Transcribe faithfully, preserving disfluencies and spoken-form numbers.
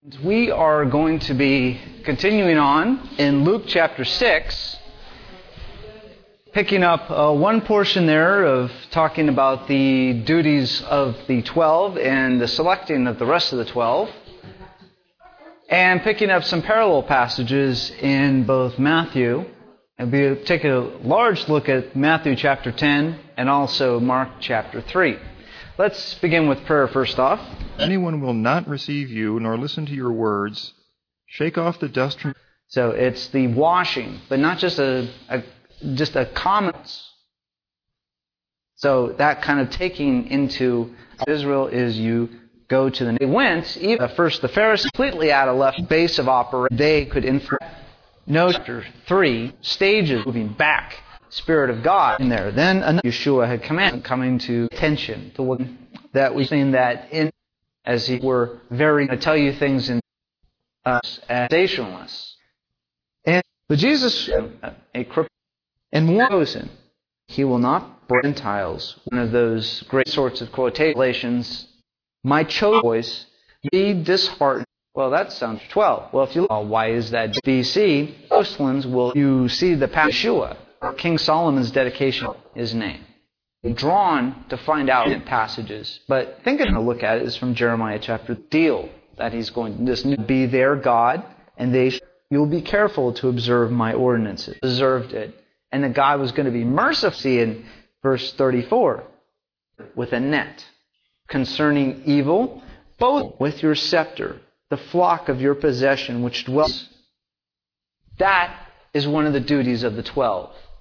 We are going to be continuing on in Luke chapter six, picking up uh, one portion there of talking about the duties of the twelve and the selecting of the rest of the twelve, and picking up some parallel passages in both Matthew, and we'll take a large look at Matthew chapter ten and also Mark chapter three. Let's begin with prayer first off. Anyone will not receive you nor listen to your words. Shake off the dust from... So it's the washing, but not just a, a just a common. So that kind of taking into Israel is you go to the... They went, even first the Pharisees completely out of left base of operation. They could influence. No, chapter three, stages moving back. Spirit of God in there. Then another Yeshua had commanded coming to attention to what that we've seen that in as he were very I tell you things in us as sensationalists. And but Jesus a, a cripple and one chosen. He will not break Gentiles. One of those great sorts of quotations. My chosen voice be disheartened. Well, that sounds twelve. Well, if you look, why is that? B C Coastlands will you see the path Yeshua. King Solomon's dedication, his name. Drawn to find out in passages. But think of a look at it is from Jeremiah chapter deal that he's going to just be their God, and they you'll be careful to observe my ordinances. Observed it. And that God was going to be merciful in verse thirty-four with a net concerning evil, both with your scepter, the flock of your possession which dwells. That is one of the duties of the twelve.